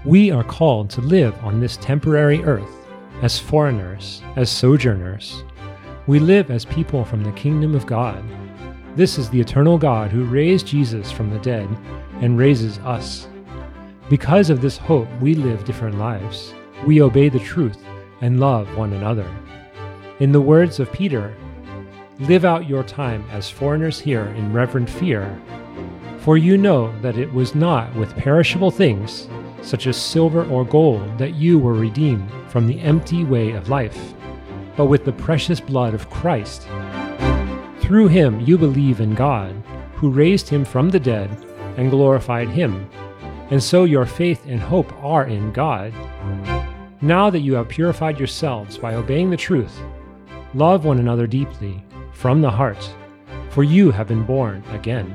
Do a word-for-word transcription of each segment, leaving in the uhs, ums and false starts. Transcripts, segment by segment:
We are called to live on this temporary earth as foreigners, as sojourners. We live as people from the kingdom of God. This is the eternal God who raised Jesus from the dead and raises us. Because of this hope, we live different lives. We obey the truth and love one another. In the words of Peter, live out your time as foreigners here in reverent fear, for you know that it was not with perishable things, such as silver or gold, that you were redeemed from the empty way of life, but with the precious blood of Christ. Through him you believe in God, who raised him from the dead and glorified him, and so your faith and hope are in God. Now that you have purified yourselves by obeying the truth, love one another deeply, from the heart, for you have been born again.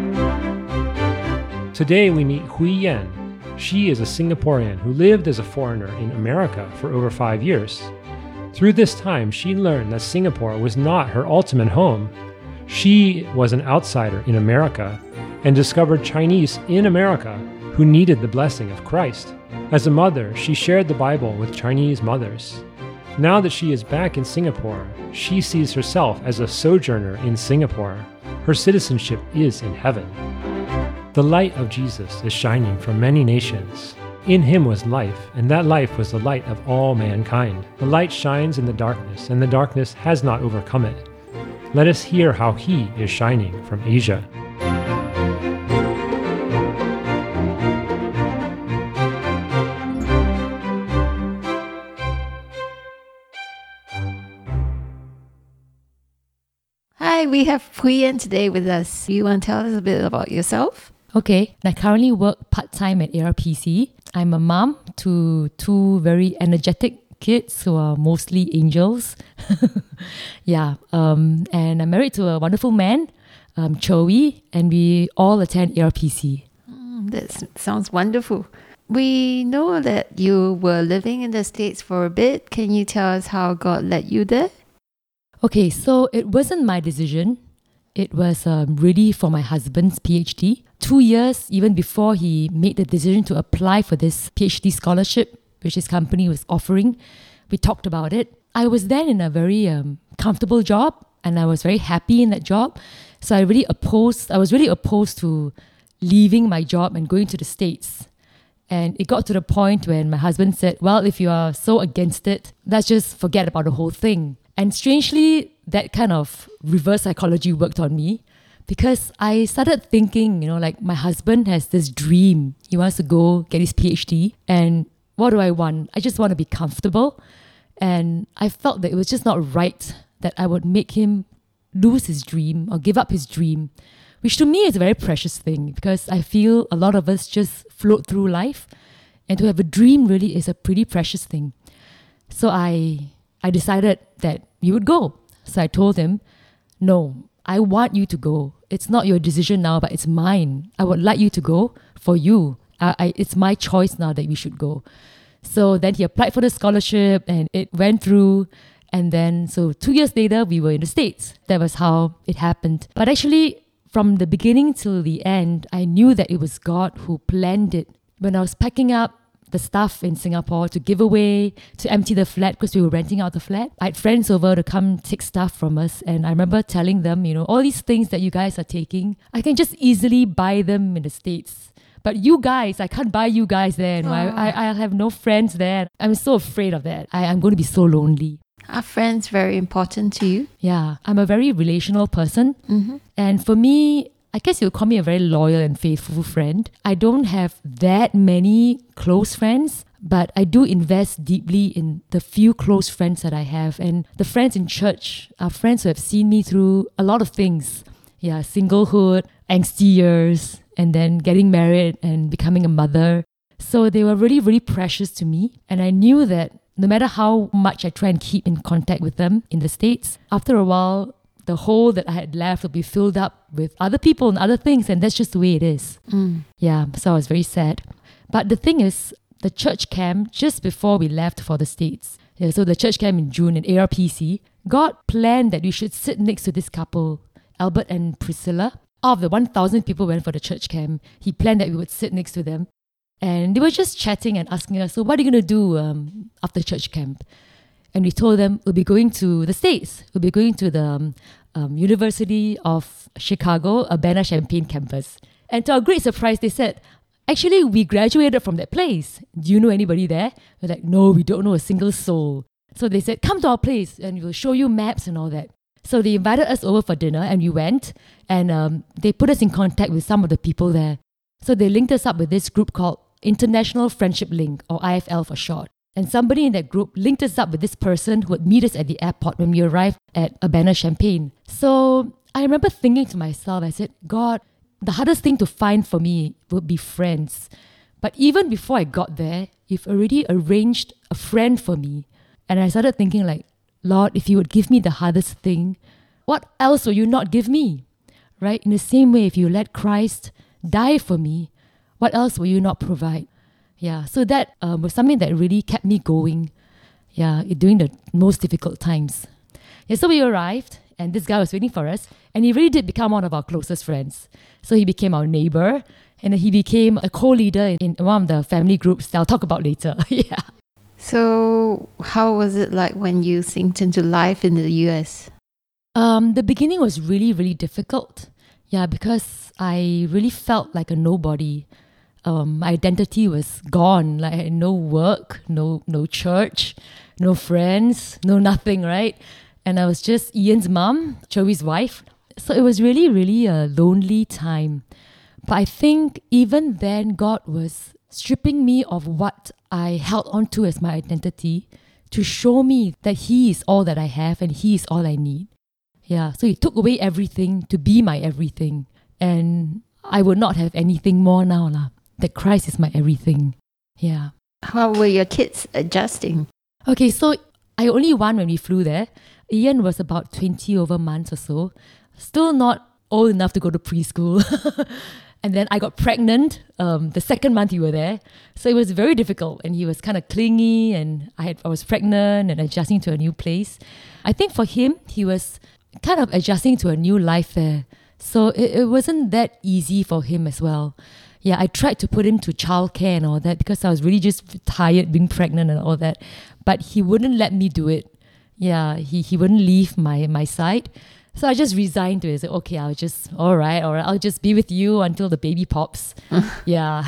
Today we meet Hui Yan. She is a Singaporean who lived as a foreigner in America for over five years. Through this time, she learned that Singapore was not her ultimate home. She was an outsider in America and discovered Chinese in America who needed the blessing of Christ. As a mother, she shared the Bible with Chinese mothers. Now that she is back in Singapore, she sees herself as a sojourner in Singapore. Her citizenship is in heaven. The light of Jesus is shining from many nations. In him was life, and that life was the light of all mankind. The light shines in the darkness, and the darkness has not overcome it. Let us hear how he is shining from Asia. Hi, we have Hui Yan today with us. You want to tell us a bit about yourself? Okay, I currently work part-time at A R P C. I'm a mom to two very energetic kids who are mostly angels. yeah, um, and I'm married to a wonderful man, um, Joey, and we all attend A R P C. Mm, that sounds wonderful. We know that you were living in the States for a bit. Can you tell us how God led you there? Okay, so it wasn't my decision. It was um, really for my husband's PhD. Two years even before he made the decision to apply for this PhD scholarship, which his company was offering, we talked about it. I was then in a very um, comfortable job and I was very happy in that job. So I really opposed, I was really opposed to leaving my job and going to the States. And it got to the point when my husband said, well, if you are so against it, let's just forget about the whole thing. And strangely, that kind of reverse psychology worked on me because I started thinking, you know, like my husband has this dream. He wants to go get his PhD. And what do I want? I just want to be comfortable. And I felt that it was just not right that I would make him lose his dream or give up his dream, which to me is a very precious thing because I feel a lot of us just float through life. And to have a dream really is a pretty precious thing. So I... I decided that you would go. So I told him, no, I want you to go. It's not your decision now, but it's mine. I would like you to go for you. I, I, it's my choice now that we should go. So then he applied for the scholarship and it went through. And then, so two years later, we were in the States. That was how it happened. But actually, from the beginning till the end, I knew that it was God who planned it. When I was packing up the stuff in Singapore to give away, to empty the flat because we were renting out the flat. I had friends over to come take stuff from us and I remember telling them, you know, all these things that you guys are taking, I can just easily buy them in the States. But you guys, I can't buy you guys there. You know? I, I, I have no friends there. I'm so afraid of that. I, I'm going to be so lonely. Are friends very important to you? Yeah, I'm a very relational person. Mm-hmm. And for me, I guess you would call me a very loyal and faithful friend. I don't have that many close friends, but I do invest deeply in the few close friends that I have. And the friends in church are friends who have seen me through a lot of things. Yeah, singlehood, angsty years, and then getting married and becoming a mother. So they were really, really precious to me. And I knew that no matter how much I try and keep in contact with them in the States, after a while, the hole that I had left will be filled up with other people and other things, and that's just the way it is. Mm. Yeah, so I was very sad. But the thing is, the church camp, just before we left for the States, yeah, so the church camp in June in A R P C, God planned that we should sit next to this couple, Albert and Priscilla. Out of the one thousand people who went for the church camp, he planned that we would sit next to them. And they were just chatting and asking us, so what are you going to do um, after church camp? And we told them, we'll be going to the States. We'll be going to the um, um, University of Chicago, Urbana-Champaign campus. And to our great surprise, they said, actually, we graduated from that place. Do you know anybody there? We're like, no, we don't know a single soul. So they said, come to our place and we'll show you maps and all that. So they invited us over for dinner and we went, and um, they put us in contact with some of the people there. So they linked us up with this group called International Friendship Link, or I F L for short. And somebody in that group linked us up with this person who would meet us at the airport when we arrived at Urbana-Champaign. So I remember thinking to myself, I said, God, the hardest thing to find for me would be friends. But even before I got there, you've already arranged a friend for me. And I started thinking like, Lord, if you would give me the hardest thing, what else will you not give me? Right? In the same way, if you let Christ die for me, what else will you not provide? Yeah, so that um, was something that really kept me going, yeah, during the most difficult times. Yeah, so we arrived, and this guy was waiting for us, and he really did become one of our closest friends. So he became our neighbor, and he became a co-leader in one of the family groups that I'll talk about later. Yeah. So how was it like when you synced into life in the U S? Um, the beginning was really, really difficult. Yeah, because I really felt like a nobody. Um, my identity was gone. Like I had no work, no no church, no friends, no nothing, right? And I was just Ian's mom, Joey's wife. So it was really, really a lonely time. But I think even then, God was stripping me of what I held on to as my identity to show me that He is all that I have and He is all I need. Yeah, so He took away everything to be my everything. And I would not have anything more now, lah. That Christ is my everything. Yeah. How were your kids adjusting? Okay, so I only one when we flew there. Ian was about twenty over months or so. Still not old enough to go to preschool. And then I got pregnant um, the second month you were there. So it was very difficult, and he was kind of clingy, and I, had, I was pregnant and adjusting to a new place. I think for him, he was kind of adjusting to a new life there. So it, it wasn't that easy for him as well. Yeah, I tried to put him to childcare and all that because I was really just tired being pregnant and all that. But he wouldn't let me do it. Yeah, he, he wouldn't leave my, my side. So I just resigned to it. I said, okay, I'll just, all right, all right, I'll just be with you until the baby pops. Yeah.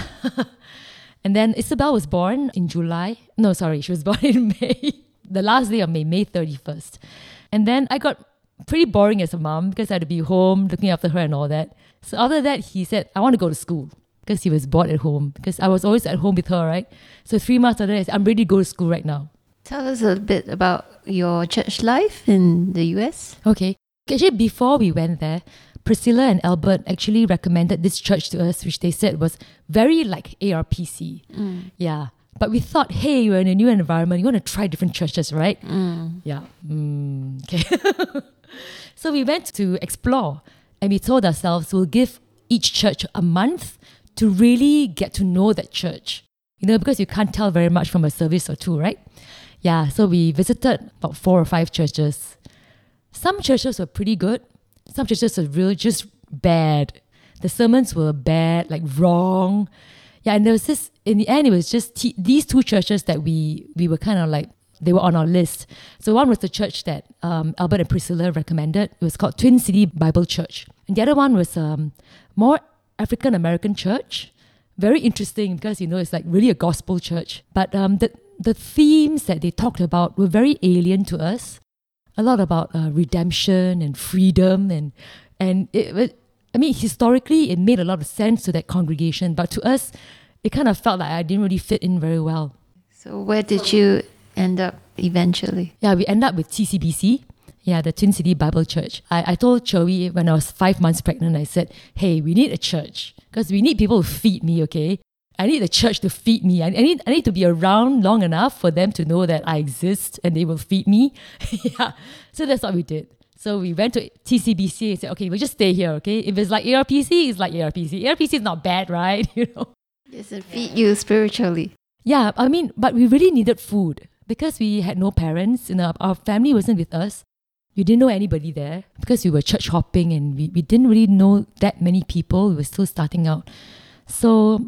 And then Isabel was born in July. No, sorry, she was born in May. The last day of May, May thirty-first. And then I got pretty boring as a mom because I had to be home looking after her and all that. So after that, he said, I want to go to school because he was bored at home because I was always at home with her, right? So three months after that, I said, I'm ready to go to school right now. Tell us a bit about your church life in the U S. Okay. Actually, before we went there, Priscilla and Albert actually recommended this church to us, which they said was very like A R P C. Mm. Yeah. But we thought, hey, you're in a new environment. You want to try different churches, right? Mm. Yeah. Mm, okay. So we went to explore, and we told ourselves we'll give each church a month to really get to know that church. You know, because you can't tell very much from a service or two, right? Yeah. So we visited about four or five churches. Some churches were pretty good. Some churches were really just bad. The sermons were bad, like wrong. Yeah, and there was this, in the end, it was just t- these two churches that we we were kind of like, they were on our list. So one was the church that um, Albert and Priscilla recommended. It was called Twin City Bible Church. And the other one was um, more African-American church. Very interesting because, you know, it's like really a gospel church. But um, the, the themes that they talked about were very alien to us. A lot about uh, redemption and freedom, and and it, it, I mean, historically, it made a lot of sense to that congregation, but to us, it kind of felt like I didn't really fit in very well. So where did you end up eventually? Yeah, we ended up with T C B C, yeah, the Twin City Bible Church. I, I told Joey when I was five months pregnant, I said, hey, we need a church because we need people to feed me, okay? I need the church to feed me. I, I need I need to be around long enough for them to know that I exist and they will feed me. Yeah. So that's what we did. So we went to T C B C and said, okay, we'll just stay here, okay? If it's like A R P C, it's like A R P C. A R P C is not bad, right? You know. Does it feed you spiritually? Yeah, I mean, but we really needed food because we had no parents and our, our family wasn't with us. We didn't know anybody there because we were church hopping and we, we didn't really know that many people. We were still starting out. So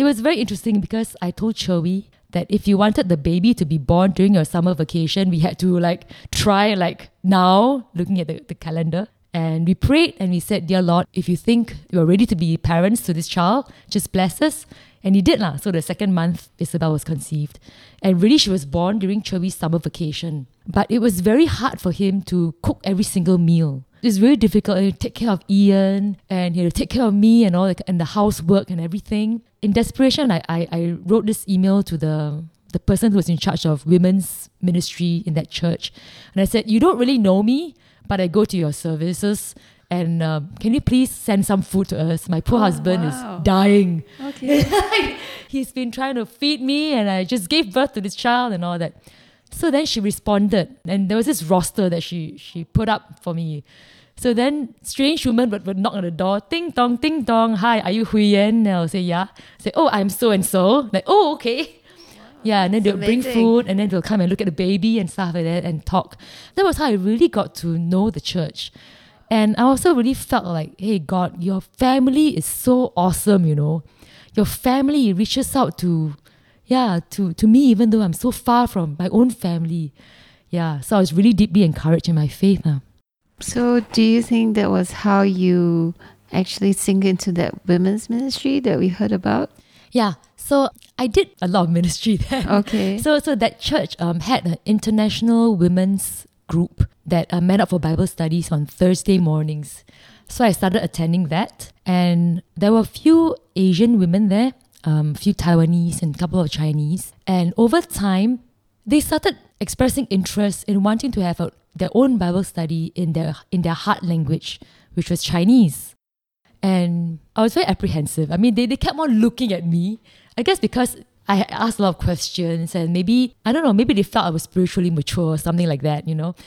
it was very interesting because I told Chewy that if you wanted the baby to be born during your summer vacation, we had to like try like now, looking at the, the calendar. And we prayed and we said, dear Lord, if you think you're ready to be parents to this child, just bless us. And he did lah. So the second month, Isabel was conceived. And really, she was born during Chewy's summer vacation. But it was very hard for him to cook every single meal. It was very difficult to take care of Ian, and he had to take care of me and all the, and the housework and everything. In desperation, I, I, I wrote this email to the, the person who was in charge of women's ministry in that church. And I said, you don't really know me, but I go to your services. And uh, can you please send some food to us? My poor Oh, husband wow. is dying. Okay. He's been trying to feed me, and I just gave birth to this child and all that. So then she responded, and there was this roster that she she put up for me. So then strange woman would, would knock on the door, ting tong, ting tong, hi, are you Hui Yan? And I'll say, yeah. Say, oh, I'm so and so. Like, oh, okay. Yeah, and then That's they'll bring amazing. food, and then they'll come and look at the baby and stuff like that and talk. That was how I really got to know the church. And I also really felt like, hey, God, your family is so awesome, you know. Your family reaches out to, yeah, to, to me, even though I'm so far from my own family. Yeah, so I was really deeply encouraged in my faith now. So do you think that was how you actually sink into that women's ministry that we heard about? Yeah, so I did a lot of ministry there. Okay. So so that church um, had an international women's group that uh, met up for Bible studies on Thursday mornings. So I started attending that, and there were a few Asian women there, um, a few Taiwanese and a couple of Chinese. And over time, they started expressing interest in wanting to have a, their own Bible study in their in their heart language, which was Chinese. And I was very apprehensive. I mean, they, they kept on looking at me. I guess because I had asked a lot of questions, and maybe, I don't know, maybe they felt I was spiritually mature or something like that, you know.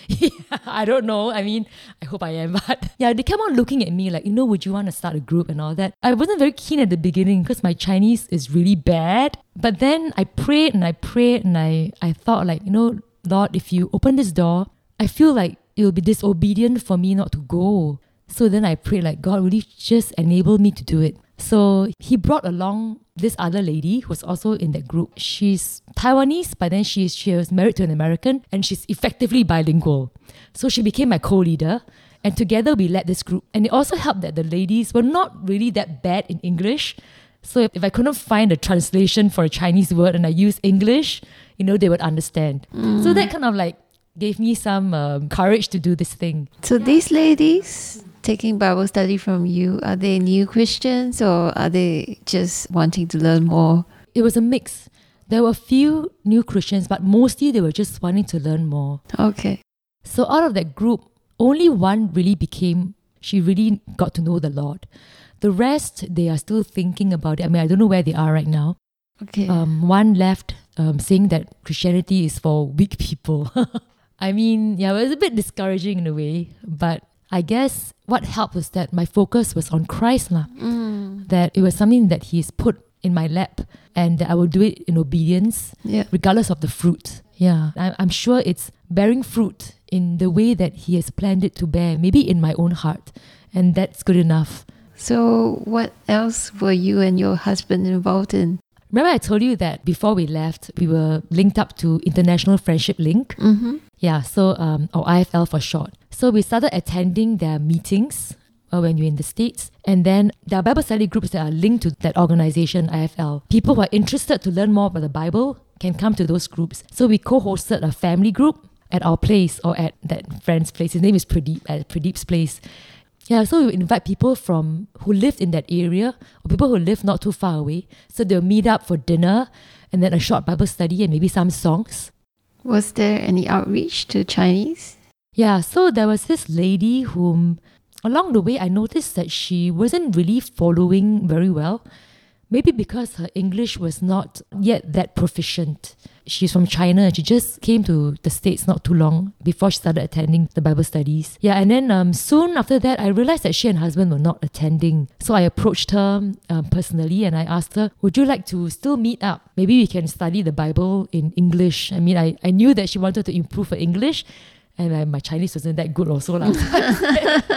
I don't know. I mean, I hope I am. But yeah, they kept on looking at me like, you know, would you want to start a group and all that? I wasn't very keen at the beginning because my Chinese is really bad. But then I prayed and I prayed and I, I thought like, you know, Lord, if you open this door, I feel like it will be disobedient for me not to go. So then I prayed like, God, will you just enable me to do it? So he brought along this other lady who was also in that group. She's Taiwanese, but then she's, she was married to an American, and she's effectively bilingual. So she became my co-leader, and together we led this group. And it also helped that the ladies were not really that bad in English. So if, if I couldn't find a translation for a Chinese word and I used English, you know, they would understand. Mm. So that kind of like gave me some um, courage to do this thing. So these ladies taking Bible study from you, are they new Christians or are they just wanting to learn more? It was a mix. There were a few new Christians, but mostly they were just wanting to learn more. Okay. So out of that group, only one really became, she really got to know the Lord. The rest, they are still thinking about it. I mean, I don't know where they are right now. Okay. Um, one left um, saying that Christianity is for weak people. I mean, yeah, it was a bit discouraging in a way, but I guess what helped was that my focus was on Christ, lah. Mm. That it was something that He's put in my lap, and that I will do it in obedience, Yeah. regardless of the fruit. Yeah, I, I'm sure it's bearing fruit in the way that He has planned it to bear, maybe in my own heart, and that's good enough. So what else were you and your husband involved in? Remember I told you that before we left, we were linked up to International Friendship Link? Mm-hmm. Yeah, so, um, or I F L for short. So we started attending their meetings uh, when you're in the States. And then there are Bible study groups that are linked to that organization, I F L. People who are interested to learn more about the Bible can come to those groups. So we co-hosted a family group at our place, or at that friend's place. His name is Pradeep, at Pradeep's place. Yeah, so we would invite people from who lived in that area, or people who live not too far away. So they'll meet up for dinner, and then a short Bible study and maybe some songs. Was there any outreach to Chinese? Yeah, so there was this lady whom, along the way, I noticed that she wasn't really following very well. Maybe because her English was not yet that proficient. She's from China and she just came to the States not too long before she started attending the Bible studies. Yeah, and then um, soon after that, I realized that she and her husband were not attending. So I approached her um, personally and I asked her, would you like to still meet up? Maybe we can study the Bible in English. I mean, I, I knew that she wanted to improve her English, and I, my Chinese wasn't that good also. Why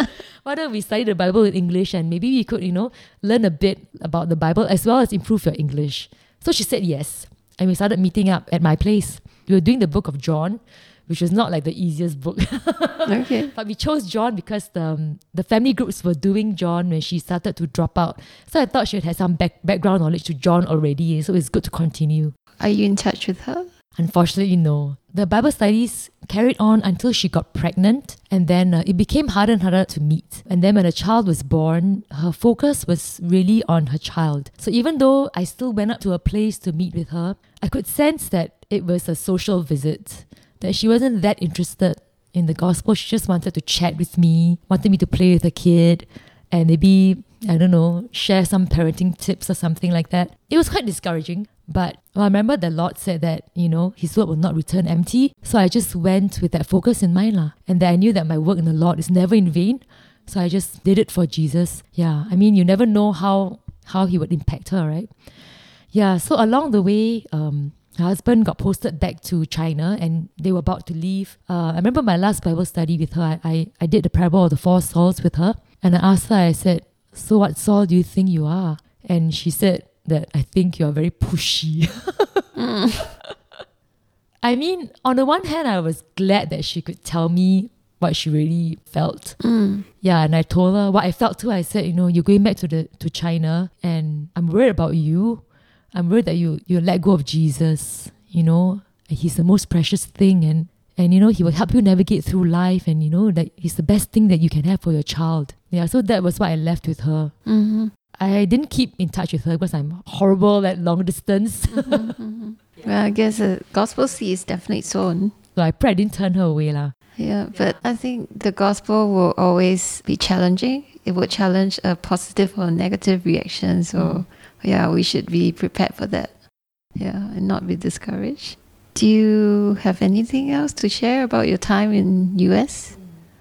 why don't we study the Bible in English and maybe we could, you know, learn a bit about the Bible as well as improve your English. So she said yes. And we started meeting up at my place. We were doing the book of John, which was not like the easiest book. Okay. But we chose John because the, um, the family groups were doing John when she started to drop out. So I thought she had some back, background knowledge to John already. So it's good to continue. Are you in touch with her? Unfortunately, no. The Bible studies carried on until she got pregnant, and then uh, it became harder and harder to meet. And then when a child was born, her focus was really on her child. So even though I still went up to a place to meet with her, I could sense that it was a social visit, that she wasn't that interested in the gospel. She just wanted to chat with me, wanted me to play with her kid, and maybe, I don't know, share some parenting tips or something like that. It was quite discouraging. But well, I remember the Lord said that, you know, His word will not return empty. So I just went with that focus in mind. lah. And that I knew that my work in the Lord is never in vain. So I just did it for Jesus. Yeah, I mean, you never know how, how He would impact her, right? Yeah, so along the way, um, her husband got posted back to China and they were about to leave. Uh, I remember my last Bible study with her, I, I, I did the parable of the four Sauls with her. And I asked her, I said, so what Saul do you think you are? And she said, that I think you're very pushy. mm. I mean, on the one hand, I was glad that she could tell me what she really felt. Mm. Yeah, and I told her what I felt too. I said, you know, you're going back to the to China and I'm worried about you. I'm worried that you, you let go of Jesus, you know. He's the most precious thing and, and, you know, He will help you navigate through life and, you know, that He's the best thing that you can have for your child. Yeah, so that was what I left with her. Mm-hmm. I didn't keep in touch with her because I'm horrible at long distance. mm-hmm, mm-hmm. Well, I guess the gospel seed is definitely sown. So I pray I didn't turn her away. lah. Yeah, but I think the gospel will always be challenging. It will challenge a positive or negative reaction. So mm. yeah, we should be prepared for that. Yeah, and not be discouraged. Do you have anything else to share about your time in U S?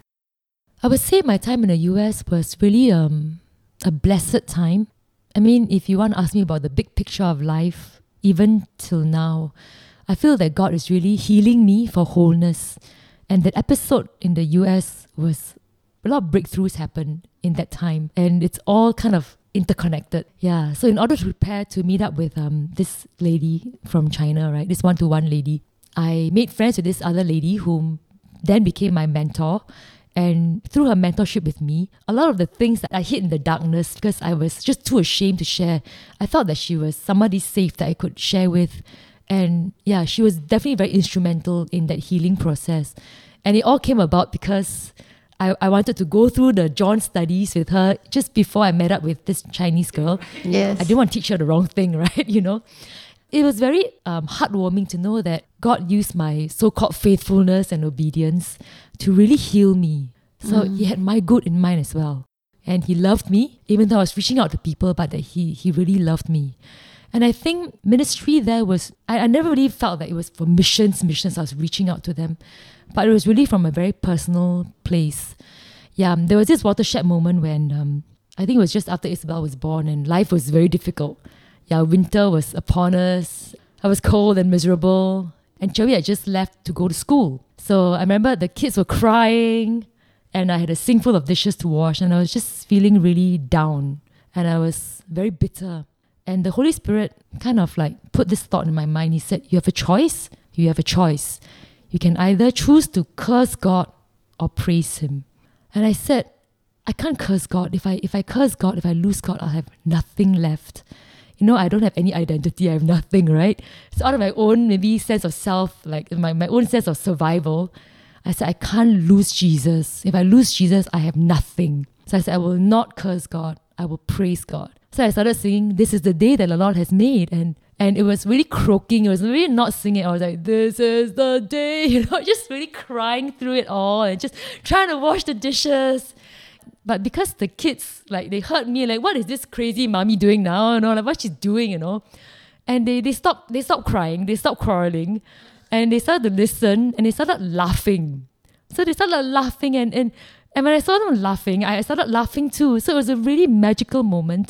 I would say my time in the U S was really um. a blessed time. I mean, if you want to ask me about the big picture of life, even till now, I feel that God is really healing me for wholeness. And that episode in the U S was, a lot of breakthroughs happened in that time. And it's all kind of interconnected. Yeah. So in order to prepare to meet up with um this lady from China, right, this one-to-one lady, I made friends with this other lady whom then became my mentor. And through her mentorship with me, a lot of the things that I hid in the darkness because I was just too ashamed to share, I felt that she was somebody safe that I could share with. And yeah, she was definitely very instrumental in that healing process. And it all came about because I, I wanted to go through the John studies with her just before I met up with this Chinese girl. Yes. I didn't want to teach her the wrong thing, right? You know? It was very um, heartwarming to know that God used my so-called faithfulness and obedience to really heal me. So mm. He had my good in mind as well. And He loved me, even though I was reaching out to people, but that He He really loved me. And I think ministry there was, I, I never really felt that it was for missions, missions, I was reaching out to them. But it was really from a very personal place. Yeah, um, there was this watershed moment when, um, I think it was just after Isabel was born and life was very difficult. Yeah, winter was upon us. I was cold and miserable. And Cherry had just left to go to school. So I remember the kids were crying and I had a sink full of dishes to wash and I was just feeling really down. And I was very bitter. And the Holy Spirit kind of like put this thought in my mind. He said, you have a choice. You have a choice. You can either choose to curse God or praise Him. And I said, I can't curse God. If I if I curse God, if I lose God, I'll have nothing left. You know, I don't have any identity. I have nothing, right? So out of my own maybe sense of self, like my, my own sense of survival, I said, I can't lose Jesus. If I lose Jesus, I have nothing. So I said, I will not curse God. I will praise God. So I started singing, this is the day that the Lord has made. And and it was really croaking. It was really not singing. I was like, this is the day. You know, just really crying through it all and just trying to wash the dishes. But because the kids, like, they heard me, like, what is this crazy mommy doing now? You know, like, what's she doing, you know? And they, they stopped they stopped crying, they stopped quarreling, and they started to listen, and they started laughing. So they started laughing, and, and, and when I saw them laughing, I started laughing too. So it was a really magical moment,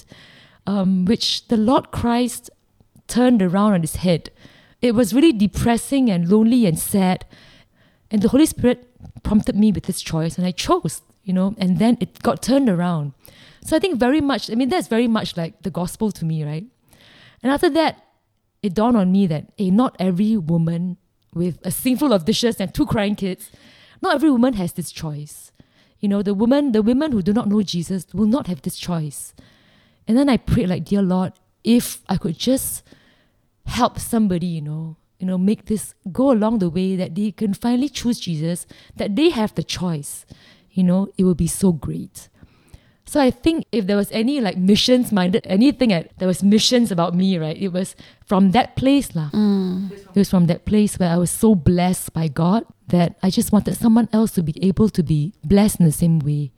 um, which the Lord Christ turned around on His head. It was really depressing and lonely and sad. And the Holy Spirit prompted me with this choice, and I chose. you know, and then it got turned around. So I think very much, I mean, that's very much like the gospel to me, right? And after that, it dawned on me that, hey, not every woman with a sink full of dishes and two crying kids, not every woman has this choice. You know, the women, the women who do not know Jesus will not have this choice. And then I prayed like, dear Lord, if I could just help somebody, you know, you know, make this go along the way that they can finally choose Jesus, that they have the choice, you know, it would be so great. So I think if there was any like missions minded, anything that there was missions about me, right? It was from that place lah. Mm. It was from that place where I was so blessed by God that I just wanted someone else to be able to be blessed in the same way.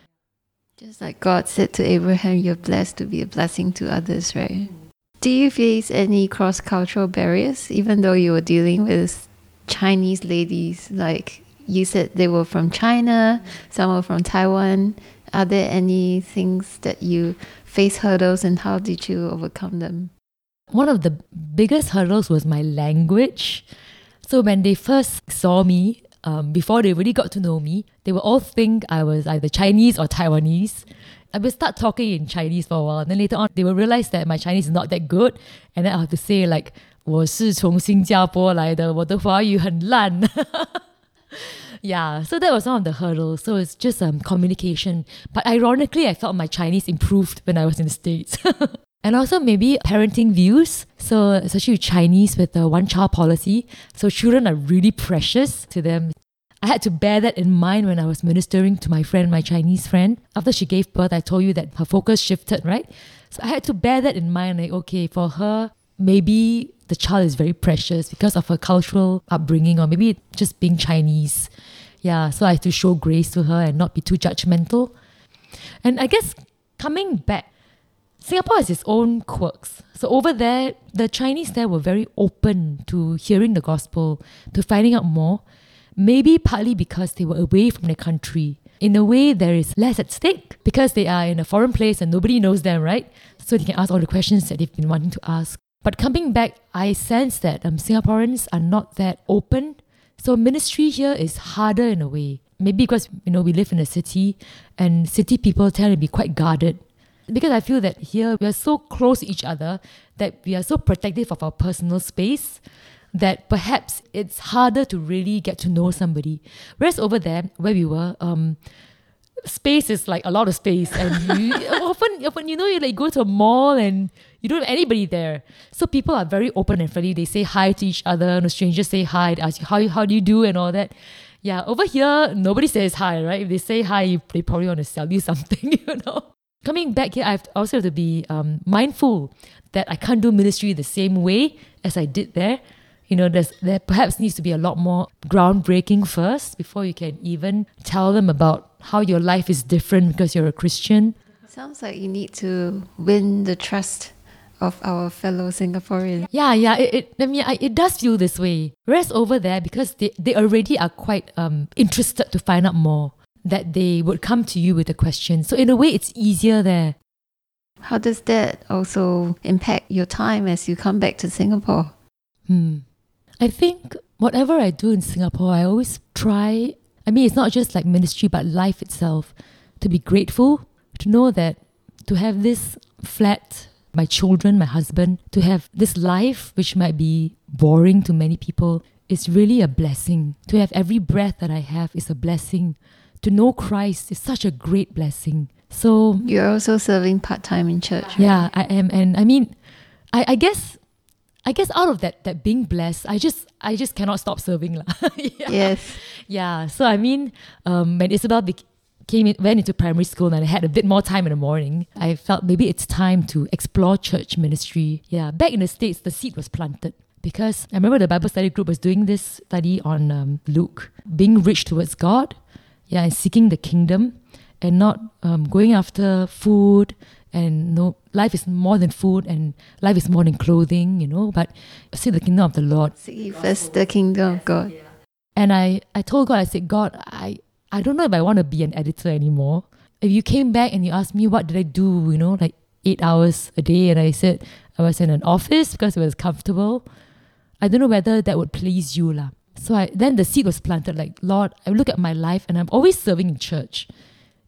Just like God said to Abraham, you're blessed to be a blessing to others, right? Do you face any cross-cultural barriers, even though you were dealing with Chinese ladies? Like you said, they were from China, some were from Taiwan. Are there any things that you face hurdles, and how did you overcome them? One of the biggest hurdles was my language. So when they first saw me, um, before they really got to know me, they would all think I was either Chinese or Taiwanese. I would start talking in Chinese for a while, and then later on they will realize that my Chinese is not that good, and then I have to say like, 我是从新加坡来的，我的华语很烂。Yeah, so that was one of the hurdles. So it's just um, communication. But ironically, I felt my Chinese improved when I was in the States. And also maybe parenting views. So especially Chinese with the one-child policy. So children are really precious to them. I had to bear that in mind when I was ministering to my friend, my Chinese friend. After she gave birth, I told you that her focus shifted, right? So I had to bear that in mind. Like, okay, for her, maybe the child is very precious because of her cultural upbringing, or maybe just being Chinese. Yeah, so I have to show grace to her and not be too judgmental. And I guess coming back, Singapore has its own quirks. So over there, the Chinese there were very open to hearing the gospel, to finding out more. Maybe partly because they were away from their country. In a way, there is less at stake because they are in a foreign place and nobody knows them, right? So they can ask all the questions that they've been wanting to ask. But coming back, I sense that um, Singaporeans are not that open. So ministry here is harder in a way. Maybe because, you know, we live in a city and city people tend to be quite guarded. Because I feel that here we are so close to each other that we are so protective of our personal space that perhaps it's harder to really get to know somebody. Whereas over there, where we were, um, space is like a lot of space, and you, often, often, you know, you like go to a mall and you don't have anybody there. So people are very open and friendly. They say hi to each other. No strangers say hi. They ask you how how do you do and all that. Yeah, over here nobody says hi, right? If they say hi, they probably want to sell you something, you know. Coming back here, I have to also have to be um, mindful that I can't do ministry the same way as I did there. You know, there's, there perhaps needs to be a lot more groundbreaking first before you can even tell them about how your life is different because you're a Christian. Sounds like you need to win the trust of our fellow Singaporeans. Yeah, yeah, it, it I mean, I, it does feel this way. Whereas over there, because they, they already are quite um, interested to find out more, that they would come to you with a question. So in a way, it's easier there. How does that also impact your time as you come back to Singapore? Hmm. I think whatever I do in Singapore, I always try, I mean, it's not just like ministry, but life itself, to be grateful, to know that to have this flat, my children, my husband, to have this life, which might be boring to many people, is really a blessing. To have every breath that I have is a blessing. To know Christ is such a great blessing. So you're also serving part-time in church, right? Yeah, I am. And I mean, I, I guess I guess out of that that being blessed, I just I just cannot stop serving. yeah. Yes. Yeah. So I mean, um, when Isabel be- came in, went into primary school and I had a bit more time in the morning, I felt maybe it's time to explore church ministry. Yeah. Back in the States, the seed was planted. Because I remember the Bible study group was doing this study on um, Luke, being rich towards God, yeah, and seeking the kingdom, and not um, going after food. And no, life is more than food, and life is more than clothing, you know. But seek the kingdom of the Lord. Seek first the kingdom of God. And I, I told God, I said, God, I, I don't know if I want to be an editor anymore. If you came back and you asked me what did I do, you know, like eight hours a day, and I said I was in an office because it was comfortable, I don't know whether that would please you, lah. So I, then the seed was planted, like, Lord, I look at my life and I'm always serving in church.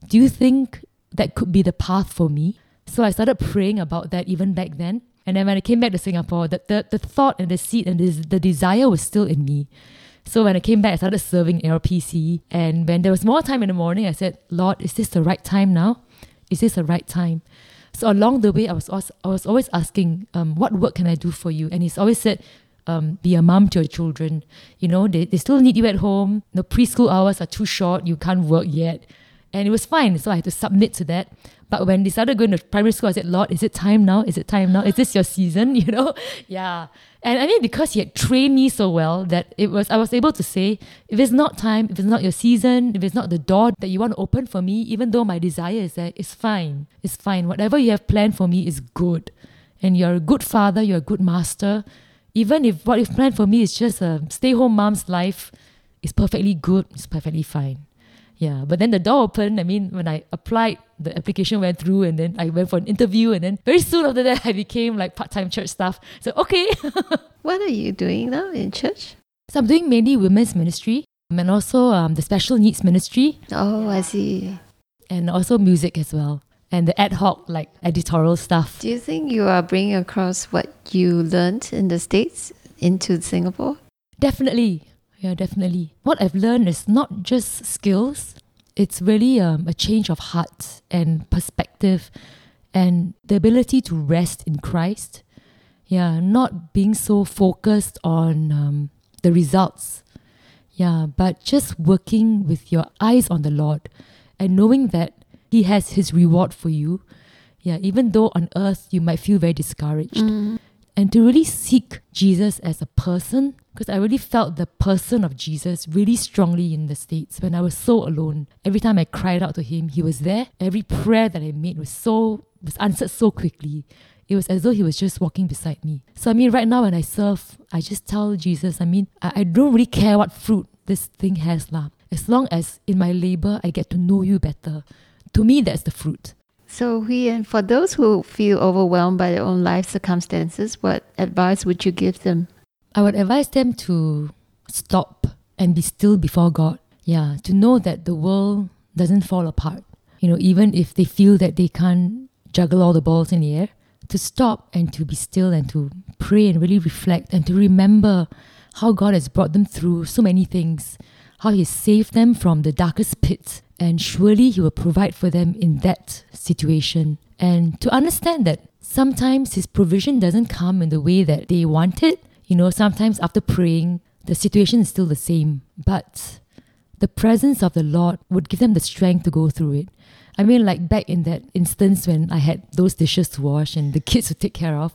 do you think that could be the path for me? So I started praying about that even back then. And then when I came back to Singapore, the, the, the thought and the seed and the, the desire was still in me. So when I came back, I started serving A R P C. And when there was more time in the morning, I said, Lord, is this the right time now? Is this the right time? So along the way, I was also, I was always asking, um, what work can I do for you? And he's always said, um, be a mom to your children. You know, they, they still need you at home. The preschool hours are too short. You can't work yet. And it was fine. So I had to submit to that. But when they started going to primary school, I said, Lord, is it time now? Is it time now? Is this your season? You know? Yeah. And I mean, because he had trained me so well that it was, I was able to say, if it's not time, if it's not your season, if it's not the door that you want to open for me, even though my desire is there, it's fine. It's fine. Whatever you have planned for me is good. And you're a good father, you're a good master. Even if what you've planned for me is just a stay-home mom's life, it's perfectly good, it's perfectly fine. Yeah, but then the door opened. I mean, when I applied, the application went through, and then I went for an interview, and then very soon after that, I became like part-time church staff. So, okay. What are you doing now in church? So I'm doing mainly women's ministry, and also um, the special needs ministry. Oh, I see. And also music as well. And the ad hoc, like editorial stuff. Do you think you are bringing across what you learned in the States into Singapore? Definitely. Yeah, definitely. What I've learned is not just skills, it's really um, a change of heart and perspective and the ability to rest in Christ. Yeah, not being so focused on um, the results. Yeah, but just working with your eyes on the Lord and knowing that He has His reward for you. Yeah, even though on earth you might feel very discouraged. Mm. And to really seek Jesus as a person, because I really felt the person of Jesus really strongly in the States when I was so alone. Every time I cried out to Him, He was there. Every prayer that I made was so was answered so quickly. It was as though He was just walking beside me. So I mean, right now when I serve, I just tell Jesus, I mean, I, I don't really care what fruit this thing has, lah. As long as in my labor, I get to know You better. To me, that's the fruit. So, Hui En, for those who feel overwhelmed by their own life circumstances, what advice would you give them? I would advise them to stop and be still before God. Yeah, to know that the world doesn't fall apart. You know, even if they feel that they can't juggle all the balls in the air, to stop and to be still and to pray and really reflect and to remember how God has brought them through so many things, how He has saved them from the darkest pits. And surely He will provide for them in that situation. And to understand that sometimes His provision doesn't come in the way that they want it. You know, sometimes after praying, the situation is still the same. But the presence of the Lord would give them the strength to go through it. I mean, like back in that instance when I had those dishes to wash and the kids to take care of,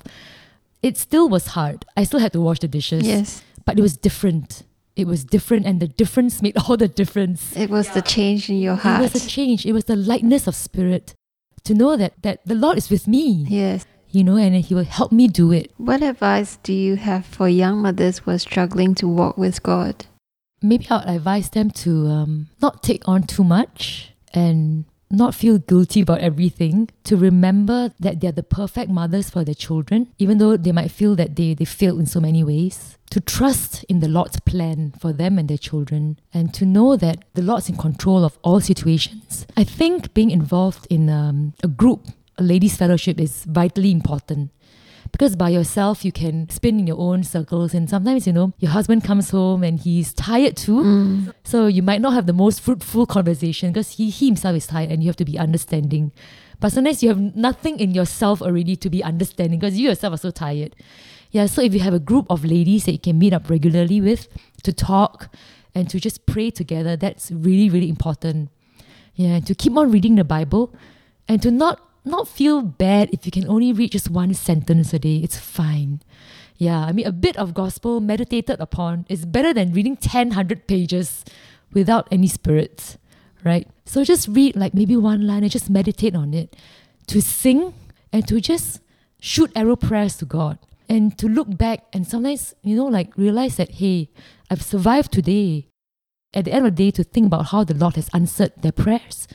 it still was hard. I still had to wash the dishes. Yes. But it was different. It was different, and the difference made all the difference. It was yeah. the change in your heart. It was a change. It was the lightness of spirit. To know that, that the Lord is with me. Yes. You know, and He will help me do it. What advice do you have for young mothers who are struggling to walk with God? Maybe I would advise them to um, not take on too much and not feel guilty about everything. To remember that they're the perfect mothers for their children, even though they might feel that they, they failed in so many ways. To trust in the Lord's plan for them and their children, and to know that the Lord's in control of all situations. I think being involved in um, a group, a ladies' fellowship, is vitally important. Because by yourself, you can spin in your own circles, and sometimes, you know, your husband comes home and he's tired too. Mm. So you might not have the most fruitful conversation because he, he himself is tired and you have to be understanding. But sometimes you have nothing in yourself already to be understanding because you yourself are so tired. Yeah, so if you have a group of ladies that you can meet up regularly with to talk and to just pray together, that's really, really important. Yeah, to keep on reading the Bible and to not not feel bad if you can only read just one sentence a day. It's fine. Yeah, I mean, a bit of gospel meditated upon is better than reading ten, one hundred pages without any spirit, right? So just read like maybe one line and just meditate on it. To sing and to just shoot arrow prayers to God. And to look back and sometimes, you know, like realize that, hey, I've survived today. At the end of the day, to think about how the Lord has answered their prayers.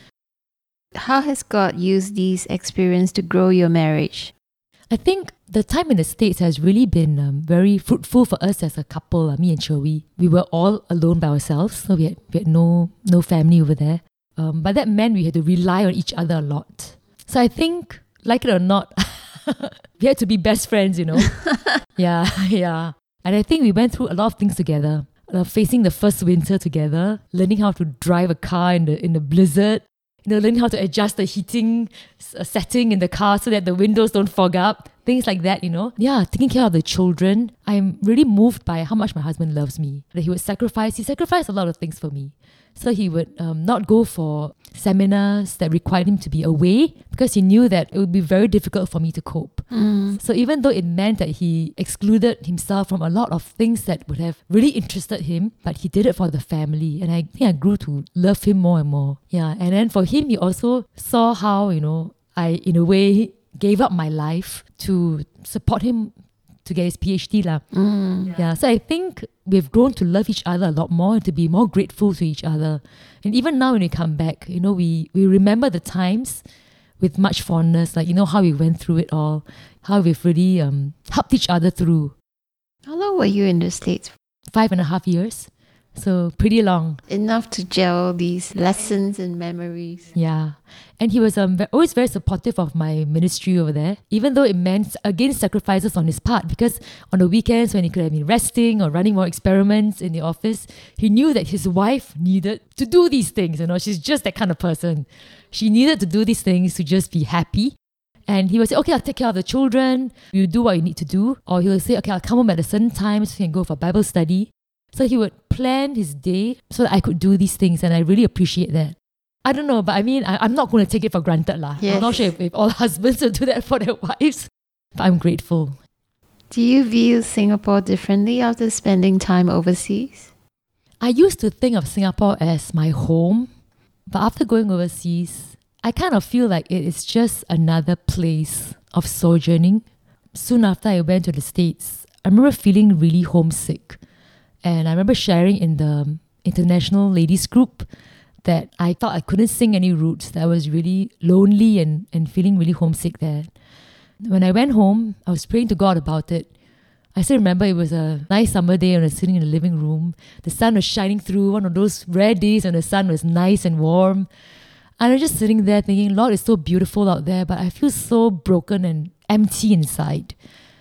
How has God used these experiences to grow your marriage? I think the time in the States has really been um, very fruitful for us as a couple, uh, me and Chewy. We were all alone by ourselves, so we had, we had no, no family over there. Um, but that meant we had to rely on each other a lot. So I think, like it or not, we had to be best friends, you know. yeah, yeah. And I think we went through a lot of things together. Uh, facing the first winter together, learning how to drive a car in the in the blizzard, you know, learning how to adjust the heating uh, setting in the car so that the windows don't fog up, things like that, you know. Yeah, taking care of the children. I'm really moved by how much my husband loves me. That he would sacrifice, he sacrificed a lot of things for me. So he would um, not go for seminars that required him to be away because he knew that it would be very difficult for me to cope. Mm. So even though it meant that he excluded himself from a lot of things that would have really interested him, but he did it for the family. And I think I grew to love him more and more. Yeah. And then for him, he also saw how, you know, I, in a way, gave up my life to support him to get his PhD. lah. Mm. Yeah. yeah. So I think we've grown to love each other a lot more and to be more grateful to each other. And even now when we come back, you know, we, we remember the times with much fondness, like, you know, how we went through it all, how we've really um, helped each other through. How long were you in the States? Five and a half years. So pretty long. Enough to gel these lessons and memories. Yeah. And he was um, ve- always very supportive of my ministry over there, even though it meant, again, sacrifices on his part. Because on the weekends, when he could have been resting or running more experiments in the office, he knew that his wife needed to do these things. You know, she's just that kind of person. She needed to do these things to just be happy. And he would say, okay, I'll take care of the children. You do what you need to do. Or he will say, okay, I'll come home at a certain time so you can go for Bible study. So he would plan his day so that I could do these things, and I really appreciate that. I don't know, but I mean, I, I'm not going to take it for granted. lah. Yes. I'm not sure if, if all husbands will do that for their wives, but I'm grateful. Do you view Singapore differently after spending time overseas? I used to think of Singapore as my home, but after going overseas, I kind of feel like it is just another place of sojourning. Soon after I went to the States, I remember feeling really homesick. And I remember sharing in the international ladies group that I thought I couldn't sing any roots, that I was really lonely and, and feeling really homesick there. When I went home, I was praying to God about it. I still remember it was a nice summer day and I was sitting in the living room. The sun was shining through, one of those rare days when the sun was nice and warm. And I was just sitting there thinking, Lord, it's so beautiful out there, but I feel so broken and empty inside.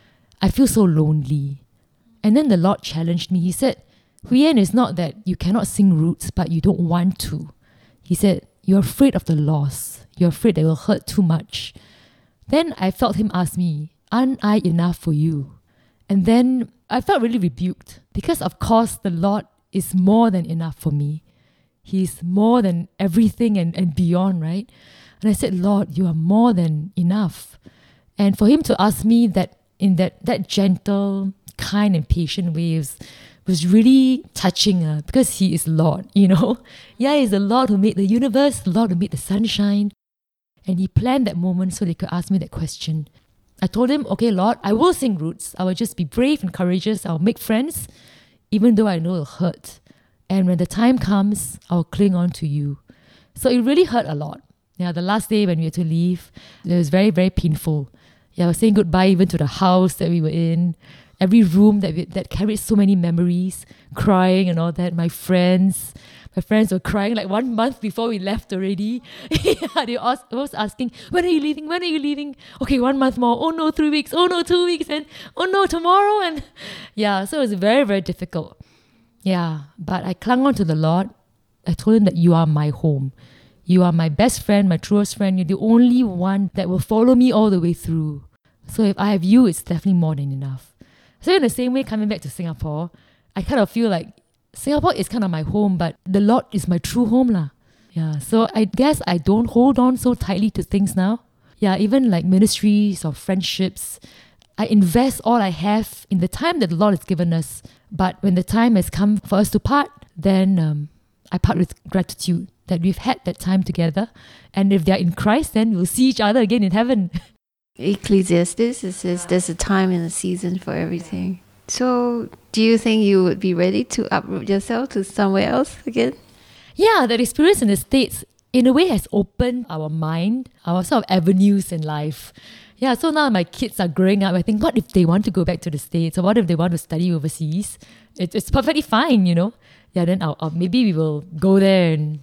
I feel so lonely. And then the Lord challenged me. He said, Huyen, it's not that you cannot sing roots, but you don't want to. He said, you're afraid of the loss. You're afraid that it will hurt too much. Then I felt him ask me, aren't I enough for you? And then I felt really rebuked because, of course, the Lord is more than enough for me. He's more than everything and, and beyond, right? And I said, Lord, you are more than enough. And for him to ask me that in that, that gentle, kind and patient way was, was really touching uh, because he is Lord, you know. Yeah, he's the Lord who made the universe, the Lord who made the sunshine. And he planned that moment so they could ask me that question. I told him, okay, Lord, I will sing roots. I will just be brave and courageous. I'll make friends, even though I know it'll hurt. And when the time comes, I'll cling on to you. So it really hurt a lot. Yeah, the last day when we had to leave, it was very, very painful. Yeah, I was saying goodbye even to the house that we were in. Every room that we, that carried so many memories, crying and all that. My friends, my friends were crying like one month before we left already. yeah, they were always asking, when are you leaving? When are you leaving? Okay, one month more. Oh no, three weeks. Oh no, two weeks. And oh no, tomorrow. And yeah, so it was very, very difficult. Yeah, but I clung on to the Lord. I told him that you are my home. You are my best friend, my truest friend. You're the only one that will follow me all the way through. So if I have you, it's definitely more than enough. So in the same way, coming back to Singapore, I kind of feel like Singapore is kind of my home, but the Lord is my true home lah. Yeah, so I guess I don't hold on so tightly to things now. Yeah, even like ministries or friendships, I invest all I have in the time that the Lord has given us. But when the time has come for us to part, then um, I part with gratitude that we've had that time together. And if they're in Christ, then we'll see each other again in heaven. Ecclesiastes, it says there's a time and a season for everything. So do you think you would be ready to uproot yourself to somewhere else again? Yeah, that experience in the States, in a way, has opened our mind, our sort of avenues in life. Yeah, so now my kids are growing up. I think, what if they want to go back to the States? Or what if they want to study overseas? It, it's perfectly fine, you know. Yeah, then I'll, I'll, maybe we will go there and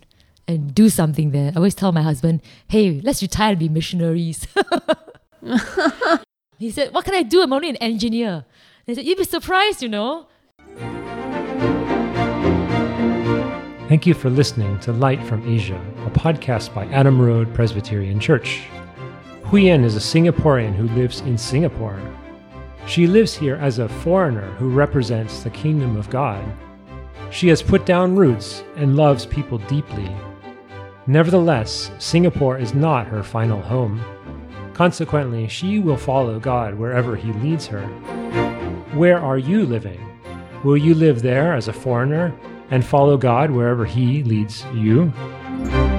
and do something there. I always tell my husband, hey, let's retire and be missionaries. He said, what can I do? I'm only an engineer. And I said, you'd be surprised, you know. Thank you for listening to Light from Asia, a podcast by Adam Road Presbyterian Church. Huyen is a Singaporean who lives in Singapore. She lives here as a foreigner who represents the kingdom of God. She has put down roots and loves people deeply. Nevertheless, Singapore is not her final home. Consequently, she will follow God wherever He leads her. Where are you living? Will you live there as a foreigner and follow God wherever He leads you?